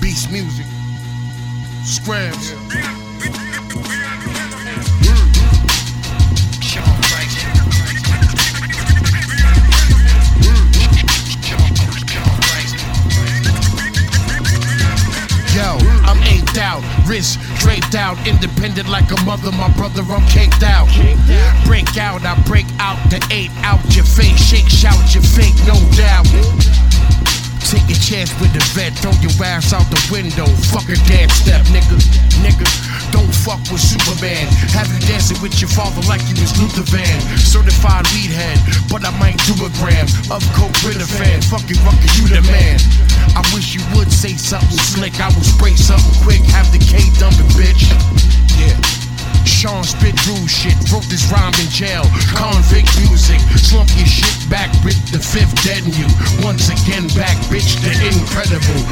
Beast music. Scrams. Yo, I'm aped out, wrist draped out, independent like a mother, my brother, I'm caked out. Break out, I break out the 8 out your face, shake, shout your fake, no doubt. Take a chance with the vet, throw your ass out the window, fuck a dance step, nigga. Don't fuck with Superman. Have you dancing with your father like you was Luther Van. Certified weed head, but I might do a gram of coke with a fan. Fucking rucker, you the man. I wish you would say something slick. I will spray something quick, have the K dumping, bitch. Yeah. Sean spit rude shit, wrote this rhyme in jail. Convict music, slump your shit back with the 5th dead in you. Once again back, bitch, the incredible.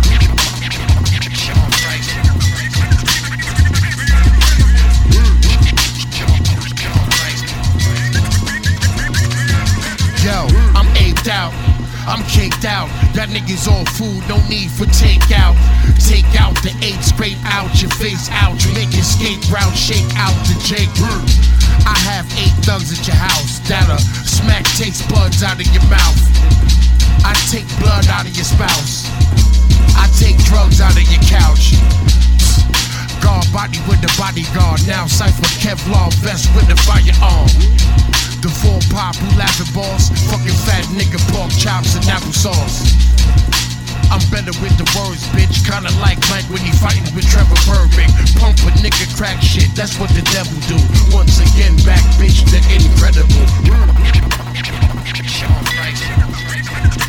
Yo, I'm aped out, I'm caked out. That nigga's all food, no need for takeout. Take out the 8, scrape out your face out. Make escape route, shake out the J. I have 8 thugs at your house that'll smack taste buds out of your mouth. I take blood out of your spouse. I take drugs out of your couch. Guard body with the bodyguard. Now Cypher Kevlar vest with the firearm. The 4 pop who laughing balls. Fucking fat nigga pork chops and applesauce. I'm better with the words, bitch. Kinda like Mike when he fighting with Trevor Burbank. Pump a nigga crack shit, that's what the devil do. Once again back, bitch, the incredible.